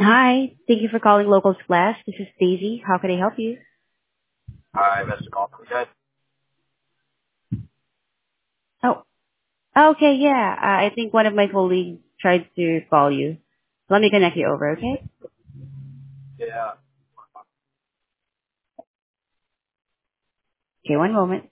Hi, thank you for calling Local Splash. This is Daisy. How can I help you? I missed a call from you guys. Oh, okay, yeah. I think one of my colleagues tried to call you. Let me connect you over, okay? Yeah. Okay, one moment.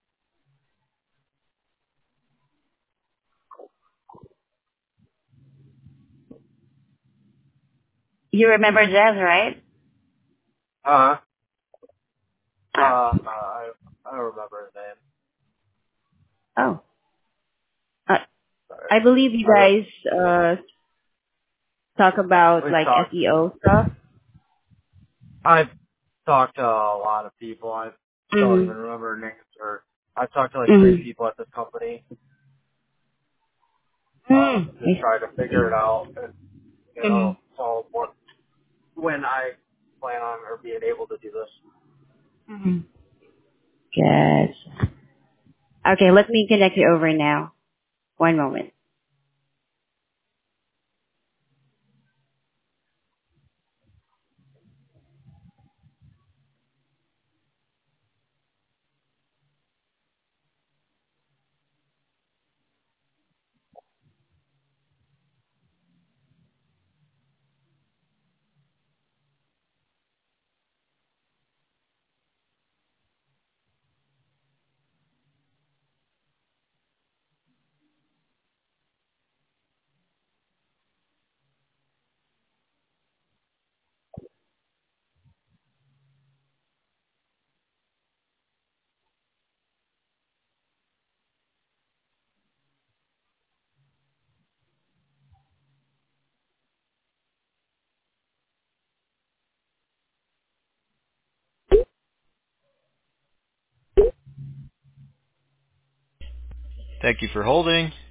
You remember Jazz, right? Uh, Ah, I remember his name. oh. Uh, Sorry. I believe you guys talk about We've like talked. SEO stuff. I've talked to a lot of people. I don't Mm-hmm. even remember names. Or I've talked to like three Mm-hmm. people at this company. Just trying to figure it Mm-hmm. out. And, so when I plan on or being able to do this. Mm-hmm. Yes. Okay, let me connect you over now. One moment. Thank you for holding.